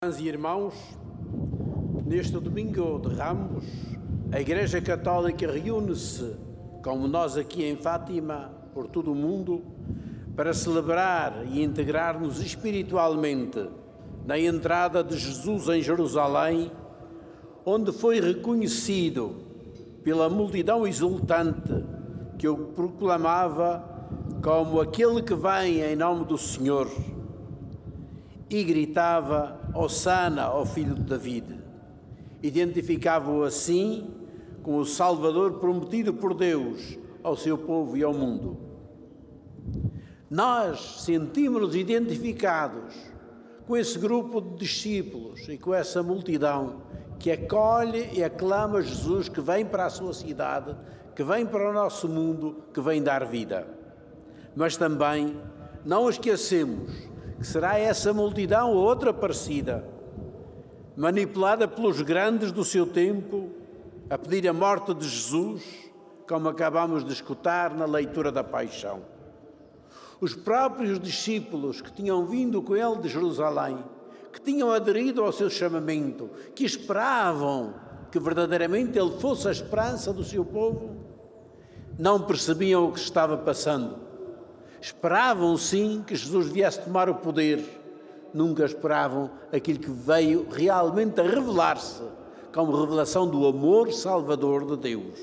Irmãs e irmãos, neste domingo de Ramos, a Igreja Católica reúne-se, como nós aqui em Fátima, por todo o mundo, para celebrar e integrar-nos espiritualmente na entrada de Jesus em Jerusalém, onde foi reconhecido pela multidão exultante que o proclamava como aquele que vem em nome do Senhor e gritava: Hosana ao filho de David. Identificava-o assim como o Salvador prometido por Deus ao seu povo e ao mundo. Nós sentimos-nos identificados com esse grupo de discípulos e com essa multidão que acolhe e aclama Jesus, que vem para a sua cidade, que vem para o nosso mundo, que vem dar vida. Mas também não esquecemos que será essa multidão ou outra parecida, manipulada pelos grandes do seu tempo, a pedir a morte de Jesus, como acabamos de escutar na leitura da Paixão. Os próprios discípulos que tinham vindo com ele de Jerusalém, que tinham aderido ao seu chamamento, que esperavam que verdadeiramente ele fosse a esperança do seu povo, não percebiam o que se estava passando. Esperavam, sim, que Jesus viesse tomar o poder. Nunca esperavam aquilo que veio realmente a revelar-se como revelação do amor salvador de Deus.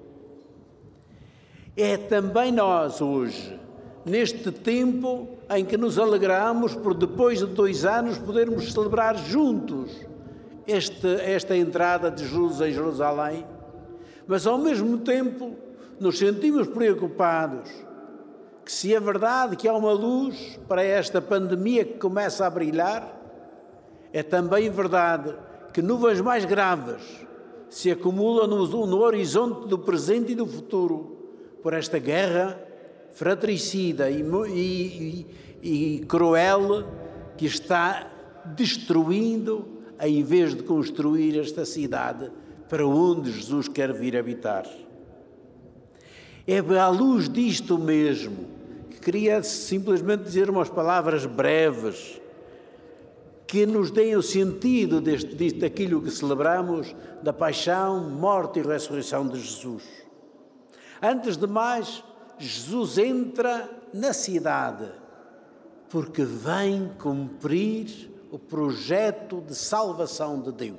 É também nós hoje, neste tempo em que nos alegramos por, depois de 2 anos, podermos celebrar juntos esta entrada de Jesus em Jerusalém, mas ao mesmo tempo nos sentimos preocupados que, se é verdade que há uma luz para esta pandemia que começa a brilhar, é também verdade que nuvens mais graves se acumulam no horizonte do presente e do futuro por esta guerra fratricida e cruel que está destruindo, em vez de construir esta cidade para onde Jesus quer vir habitar. É à luz disto mesmo que queria simplesmente dizer umas palavras breves que nos deem o sentido daquilo que celebramos, da paixão, morte e ressurreição de Jesus. Antes de mais, Jesus entra na cidade porque vem cumprir o projeto de salvação de Deus.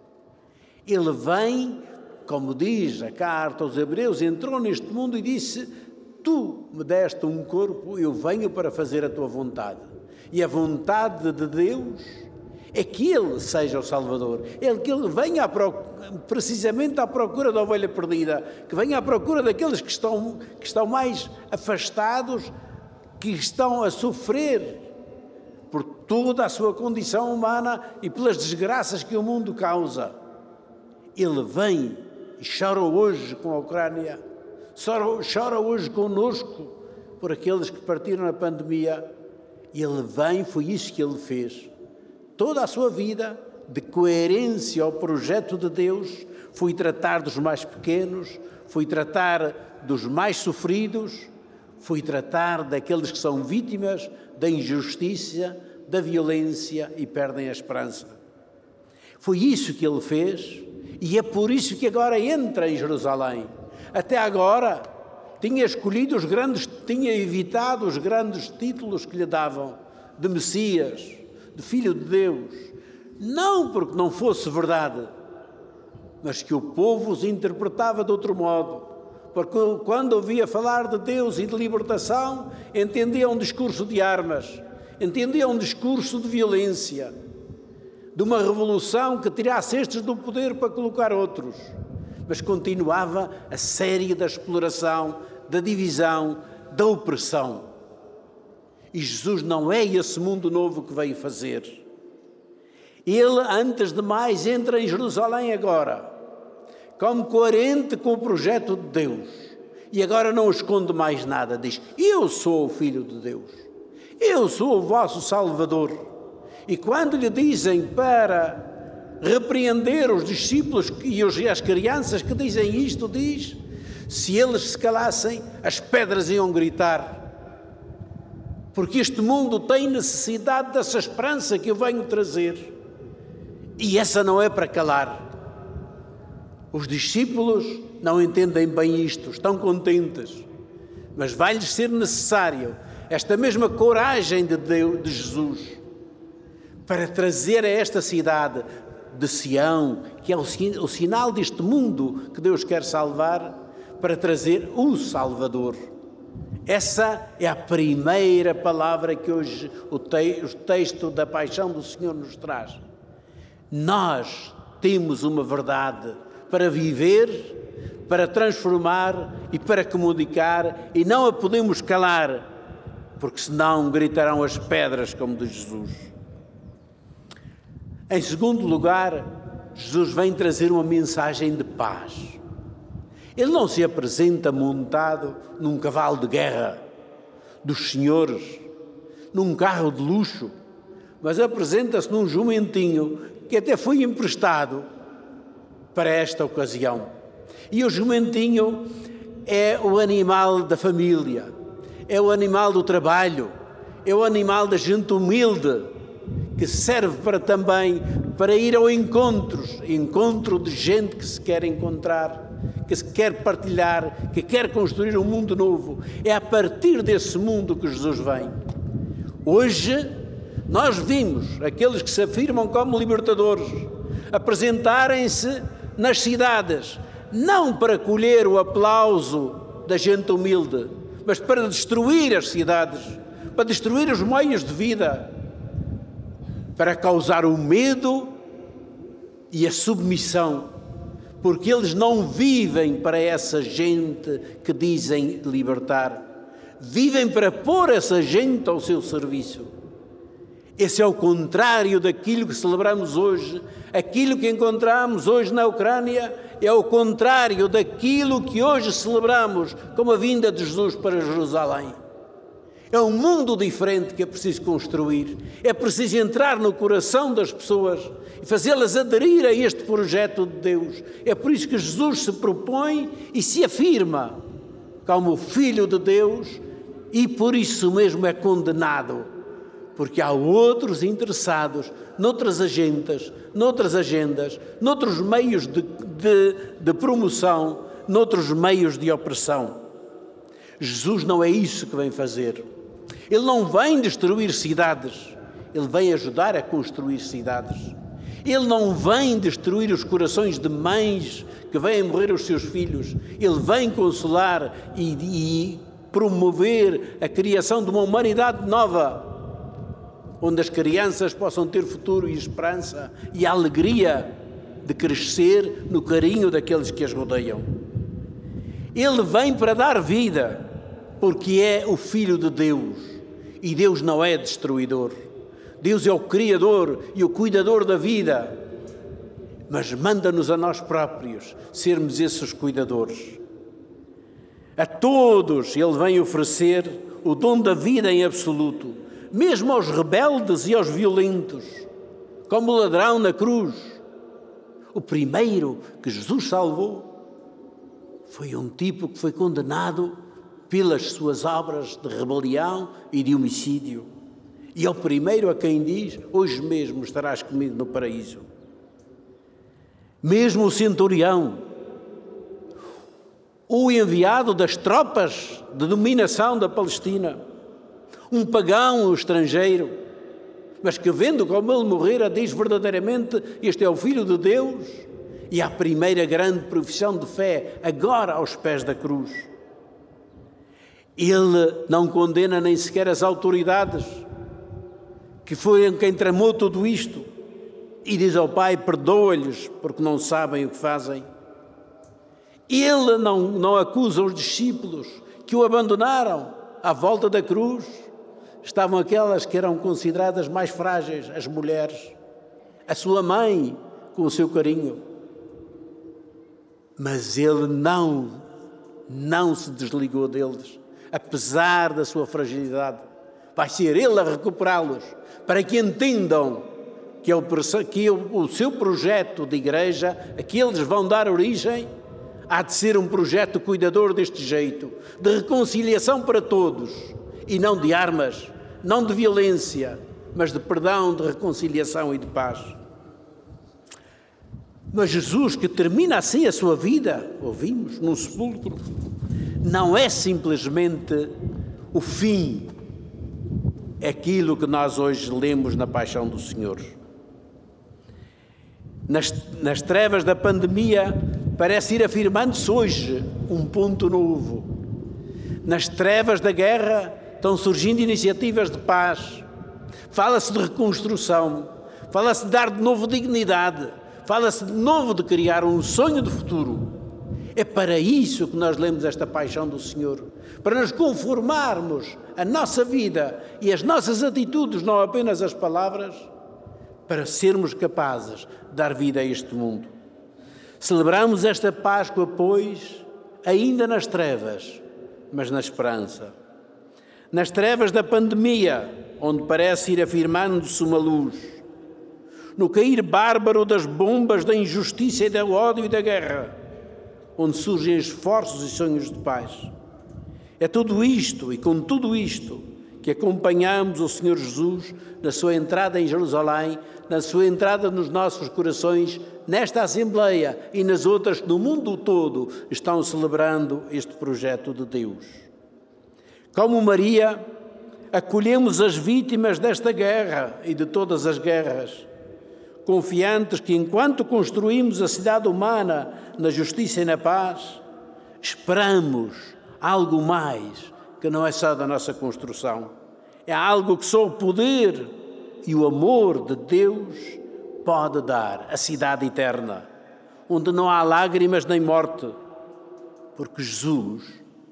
Ele vem, como diz a carta aos Hebreus, entrou neste mundo e disse: tu me deste um corpo, eu venho para fazer a tua vontade. E a vontade de Deus é que Ele seja o Salvador, que Ele venha precisamente à procura da ovelha perdida, que venha à procura daqueles que estão mais afastados, que estão a sofrer por toda a sua condição humana e pelas desgraças que o mundo causa. Ele vem e chora hoje com a Ucrânia, chora hoje conosco por aqueles que partiram na pandemia. Ele vem, foi isso que ele fez. Toda a sua vida, de coerência ao projeto de Deus, foi tratar dos mais pequenos, foi tratar dos mais sofridos, foi tratar daqueles que são vítimas da injustiça, da violência e perdem a esperança. Foi isso que ele fez. E é por isso que agora entra em Jerusalém. Até agora tinha evitado os grandes títulos que lhe davam de Messias, de Filho de Deus. Não porque não fosse verdade, mas que o povo os interpretava de outro modo. Porque quando ouvia falar de Deus e de libertação, entendia um discurso de armas, entendia um discurso de violência, de uma revolução que tirasse estes do poder para colocar outros, mas continuava a série da exploração, da divisão, da opressão. E Jesus não é esse mundo novo que veio fazer. Ele, antes de mais, entra em Jerusalém agora, como coerente com o projeto de Deus. E agora não esconde mais nada, diz: eu sou o Filho de Deus, eu sou o vosso Salvador. E quando lhe dizem para repreender os discípulos e as crianças que dizem isto, diz: se eles se calassem, as pedras iam gritar. Porque este mundo tem necessidade dessa esperança que eu venho trazer. E essa não é para calar. Os discípulos não entendem bem isto, estão contentes, mas vai-lhes ser necessário esta mesma coragem de Jesus para trazer a esta cidade de Sião, que é o sinal deste mundo que Deus quer salvar, para trazer o Salvador. Essa é a primeira palavra que hoje o texto da paixão do Senhor nos traz. Nós temos uma verdade para viver, para transformar e para comunicar, e não a podemos calar, porque senão gritarão as pedras, como de Jesus. Em segundo lugar, Jesus vem trazer uma mensagem de paz. Ele não se apresenta montado num cavalo de guerra dos senhores, num carro de luxo, mas apresenta-se num jumentinho que até foi emprestado para esta ocasião. E o jumentinho é o animal da família, é o animal do trabalho, é o animal da gente humilde, que serve para ir ao encontro de gente que se quer encontrar, que se quer partilhar, que quer construir um mundo novo. É a partir desse mundo que Jesus vem. Hoje, nós vimos aqueles que se afirmam como libertadores apresentarem-se nas cidades, não para colher o aplauso da gente humilde, mas para destruir as cidades, para destruir os meios de vida, para causar o medo e a submissão, porque eles não vivem para essa gente que dizem libertar, vivem para pôr essa gente ao seu serviço. Esse é o contrário daquilo que celebramos hoje. Aquilo que encontramos hoje na Ucrânia é o contrário daquilo que hoje celebramos como a vinda de Jesus para Jerusalém. É um mundo diferente que é preciso construir. É preciso entrar no coração das pessoas e fazê-las aderir a este projeto de Deus. É por isso que Jesus se propõe e se afirma como Filho de Deus, e por isso mesmo é condenado, porque há outros interessados noutras agendas, noutros meios de promoção, noutros meios de opressão. Jesus não é isso que vem fazer. Ele não vem destruir cidades, ele vem ajudar a construir cidades. Ele não vem destruir os corações de mães que vêm morrer os seus filhos. Ele vem consolar e promover a criação de uma humanidade nova, onde as crianças possam ter futuro e esperança e a alegria de crescer no carinho daqueles que as rodeiam. Ele vem para dar vida, porque é o Filho de Deus. E Deus não é destruidor. Deus é o Criador e o cuidador da vida. Mas manda-nos a nós próprios sermos esses cuidadores. A todos Ele vem oferecer o dom da vida em absoluto, mesmo aos rebeldes e aos violentos, como o ladrão na cruz. O primeiro que Jesus salvou foi um tipo que foi condenado pelas suas obras de rebelião e de homicídio. E é o primeiro a quem diz: hoje mesmo estarás comigo no paraíso. Mesmo o centurião, o enviado das tropas de dominação da Palestina, um pagão, um estrangeiro, mas que vendo como ele morrera, diz verdadeiramente: este é o Filho de Deus, e a primeira grande profissão de fé, agora aos pés da cruz. Ele não condena nem sequer as autoridades, que foram quem tramou tudo isto, e diz ao Pai: perdoa-lhes, porque não sabem o que fazem. Ele não acusa os discípulos que o abandonaram. À volta da cruz estavam aquelas que eram consideradas mais frágeis, as mulheres, a sua mãe, com o seu carinho. Mas ele não se desligou deles, apesar da sua fragilidade. Vai ser ele a recuperá-los, para que entendam que o seu projeto de igreja, a que eles vão dar origem, há de ser um projeto cuidador deste jeito, de reconciliação para todos, e não de armas, não de violência, mas de perdão, de reconciliação e de paz. Mas Jesus, que termina assim a sua vida, ouvimos, num sepulcro, não é simplesmente o fim, é aquilo que nós hoje lemos na Paixão do Senhor. Nas trevas da pandemia, parece ir afirmando-se hoje um ponto novo. Nas trevas da guerra estão surgindo iniciativas de paz. Fala-se de reconstrução, fala-se de dar de novo dignidade, fala-se de novo de criar um sonho de futuro. É para isso que nós lemos esta Paixão do Senhor, para nos conformarmos a nossa vida e as nossas atitudes, não apenas as palavras, para sermos capazes de dar vida a este mundo. Celebramos esta Páscoa, pois, ainda nas trevas, mas na esperança. Nas trevas da pandemia, onde parece ir afirmando-se uma luz. No cair bárbaro das bombas da injustiça e do ódio e da guerra, onde surgem esforços e sonhos de paz. É tudo isto e com tudo isto que acompanhamos o Senhor Jesus na sua entrada em Jerusalém, na sua entrada nos nossos corações, nesta Assembleia e nas outras que no mundo todo estão celebrando este projeto de Deus. Como Maria, acolhemos as vítimas desta guerra e de todas as guerras, confiantes que enquanto construímos a cidade humana na justiça e na paz, esperamos algo mais que não é só da nossa construção. É algo que só o poder e o amor de Deus pode dar, a cidade eterna, onde não há lágrimas nem morte, porque Jesus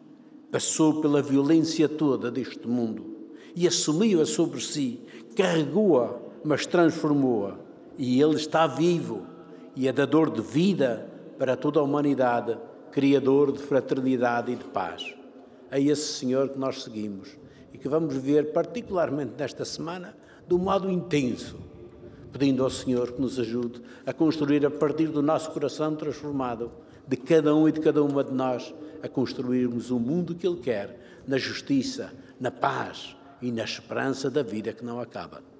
passou pela violência toda deste mundo e assumiu-a sobre si, carregou-a, mas transformou-a. E Ele está vivo e é dador de vida para toda a humanidade, criador de fraternidade e de paz. É esse Senhor que nós seguimos e que vamos ver particularmente nesta semana de um modo intenso, pedindo ao Senhor que nos ajude a construir a partir do nosso coração transformado, de cada um e de cada uma de nós, a construirmos o mundo que Ele quer, na justiça, na paz e na esperança da vida que não acaba.